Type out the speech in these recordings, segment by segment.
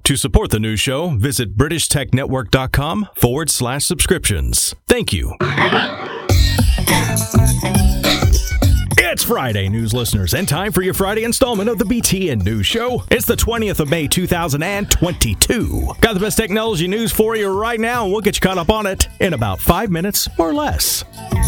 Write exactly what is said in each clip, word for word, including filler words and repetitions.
To support the news show, visit BritishTechNetwork.com forward slash subscriptions. Thank you. It's Friday, news listeners, and time for your Friday installment of the B T N News Show. It's the twentieth of May, two thousand twenty-two. Got the best technology news for you right now, and we'll get you caught up on it in about five minutes or less.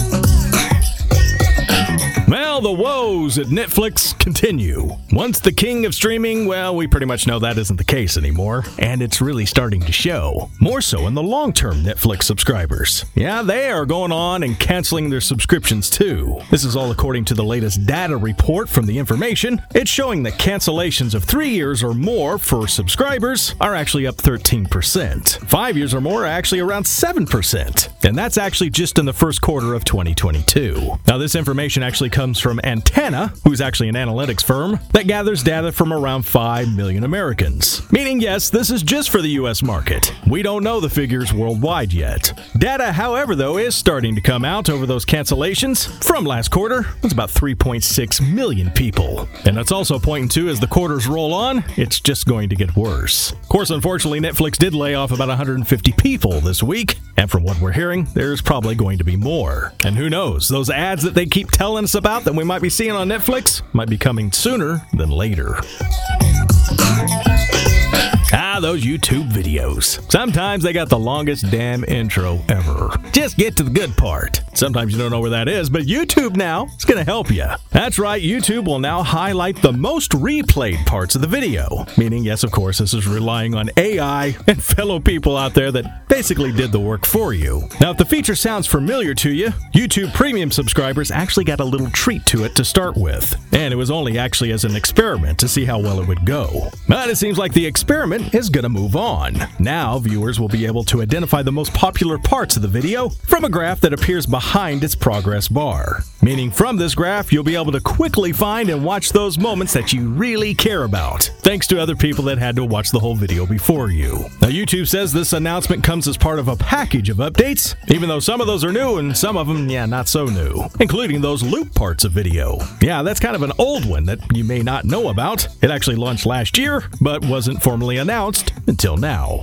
Well, the woes at Netflix continue. Once the king of streaming, well, we pretty much know that isn't the case anymore, and it's really starting to show. More so in the long-term Netflix subscribers. Yeah, they are going on and canceling their subscriptions too. This is all according to the latest data report from The Information. It's showing that cancellations of three years or more for subscribers are actually up thirteen percent. Five years or more are actually around seven percent. And that's actually just in the first quarter of twenty twenty-two. Now, this information actually comes from Antenna, who's actually an analytics firm that gathers data from around five million Americans. Meaning, yes, this is just for the U S market. We don't know the figures worldwide yet. Data, however, though, is starting to come out over those cancellations. From last quarter, it's about three point six million people. And that's also pointing to, as the quarters roll on, it's just going to get worse. Of course, unfortunately, Netflix did lay off about one hundred fifty people this week. And from what we're hearing, there's probably going to be more. And who knows, those ads that they keep telling us about that we might be seeing on Netflix might be coming sooner than later. Ah, those YouTube videos. Sometimes they got the longest damn intro ever. Just get to the good part. Sometimes you don't know where that is, but YouTube now is going to help you. That's right, YouTube will now highlight the most replayed parts of the video. Meaning, yes, of course, this is relying on A I and fellow people out there that basically did the work for you. Now, if the feature sounds familiar to you, YouTube Premium subscribers actually got a little treat to it to start with. And it was only actually as an experiment to see how well it would go. But it seems like the experiment is going to move on. Now, viewers will be able to identify the most popular parts of the video from a graph that appears behind its progress bar. Meaning, from this graph, you'll be able to quickly find and watch those moments that you really care about, thanks to other people that had to watch the whole video before you. Now, YouTube says this announcement comes as part of a package of updates, even though some of those are new and some of them, yeah, not so new, including those loop parts of video. Yeah, that's kind of an old one that you may not know about. It actually launched last year, but wasn't formally announced until now.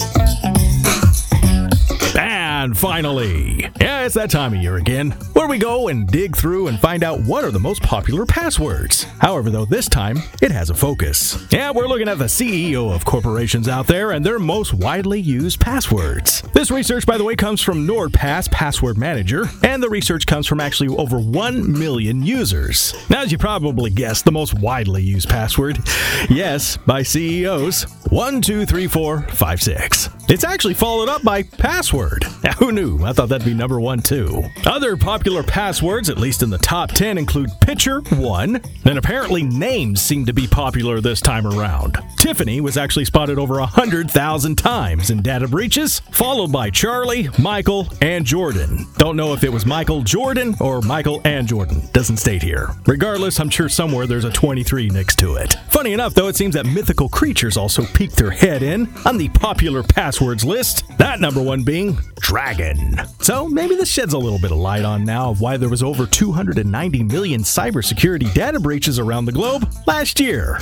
And finally, yeah, it's that time of year again, where we go and dig through and find out what are the most popular passwords. However, though, this time, it has a focus. Yeah, we're looking at the C E O of corporations out there and their most widely used passwords. This research, by the way, comes from NordPass Password Manager, and the research comes from actually over one million users. Now, as you probably guessed, the most widely used password, yes, by C E Os, one two three four five six. It's actually followed up by password. Now, who knew? I thought that'd be number one, too. Other popular passwords, at least in the top ten, include picture, one, and apparently names seem to be popular this time around. Tiffany was actually spotted over one hundred thousand times in data breaches, followed by Charlie, Michael, and Jordan. Don't know if it was Michael Jordan or Michael and Jordan. Doesn't state here. Regardless, I'm sure somewhere there's a twenty-three next to it. Funny enough, though, it seems that mythical creatures also peeked their head in on the popular passwords list, that number one being dragon. So maybe this sheds a little bit of light on now of why there was over two hundred ninety million cybersecurity data breaches around the globe last year.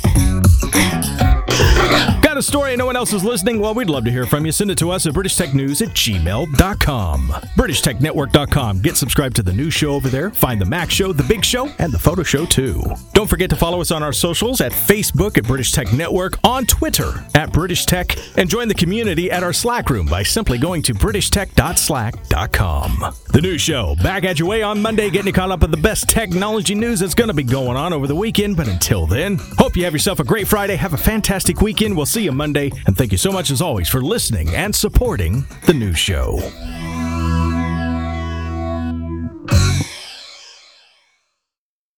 Got a story and no one else is listening? Well, we'd love to hear from you. Send it to us at british tech news at gmail dot com. british tech network dot com. Get subscribed to the news show over there. Find the Mac Show, the Big Show, and the Photo Show, too. Don't forget to follow us on our socials at Facebook at British Tech Network, on Twitter at British Tech, and join the community at our Slack room by simply going to british tech dot slack dot com. The news show, back at your way on Monday, getting you caught up with the best technology news that's going to be going on over the weekend. But until then, hope you have yourself a great Friday. Have a fantastic weekend. We'll see you Monday. And thank you so much, as always, for listening and supporting the news show.